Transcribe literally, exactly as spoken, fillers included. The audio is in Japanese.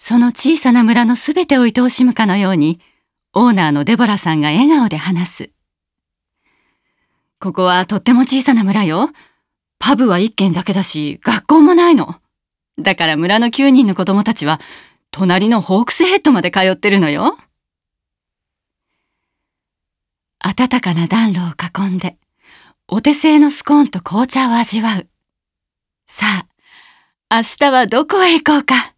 その小さな村のすべてを愛おしむかのように、オーナーのデボラさんが笑顔で話す。ここはとっても小さな村よ。パブは一軒だけだし、学校もないの。だから村のきゅうにんの子供たちは、隣のホークスヘッドまで通ってるのよ。暖かな暖炉を囲んで、お手製のスコーンと紅茶を味わう。さあ、明日はどこへ行こうか。